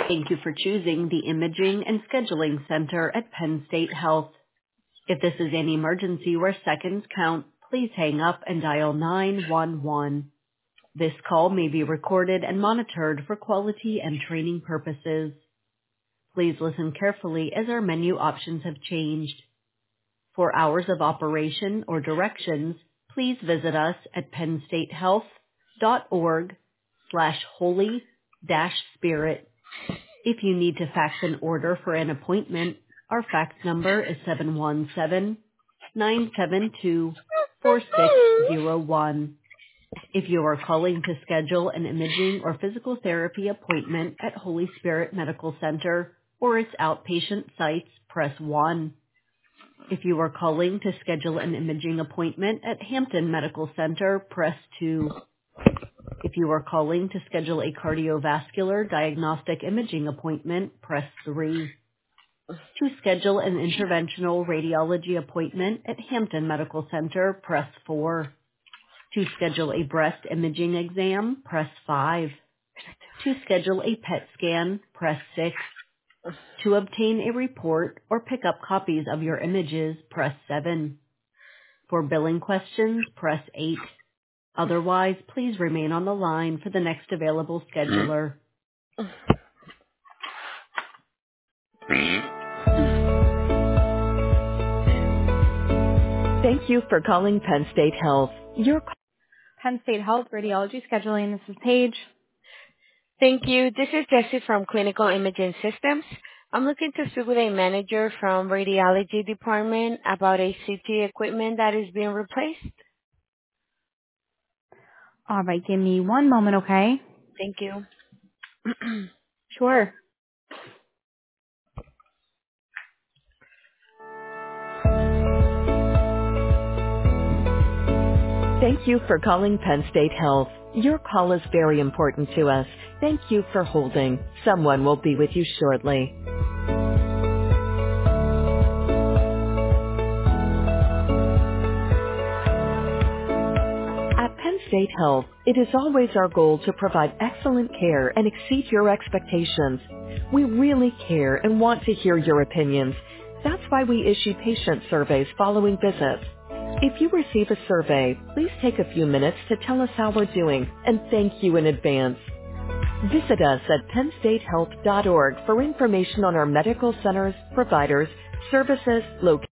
Thank you for choosing the Imaging and Scheduling Center at Penn State Health. If this is an emergency where seconds count, please hang up and dial 911. This call may be recorded and monitored for quality and training purposes. Please listen carefully as our menu options have changed. For hours of operation or directions, please visit us at pennstatehealth.org/holy-spirit. If you need to fax an order for an appointment, our fax number is 717-972-4601. If you are calling to schedule an imaging or physical therapy appointment at Holy Spirit Medical Center or its outpatient sites, press 1. If you are calling to schedule an imaging appointment at Hampton Medical Center, press 2. If you are calling to schedule a cardiovascular diagnostic imaging appointment, press 3. To schedule an interventional radiology appointment at Hampton Medical Center, press 4. To schedule a breast imaging exam, press 5. To schedule a PET scan, press 6. To obtain a report or pick up copies of your images, press 7. For billing questions, press 8. Otherwise, please remain on the line for the next available scheduler. Thank you for calling Penn State Health. Penn State Health Radiology Scheduling. This is Paige. Thank you. This is Jessie from Clinical Imaging Systems. I'm looking to speak with a manager from Radiology Department about a CT equipment that is being replaced. All right, give me one moment, okay? Thank you. Sure. Thank you for calling Penn State Health. Your call is very important to us. Thank you for holding. Someone will be with you shortly. At Penn State Health, it is always our goal to provide excellent care and exceed your expectations. We really care and want to hear your opinions. That's why we issue patient surveys following visits. If you receive a survey, please take a few minutes to tell us how we're doing, and thank you in advance. Visit us at pennstatehealth.org for information on our medical centers, providers, services, locations.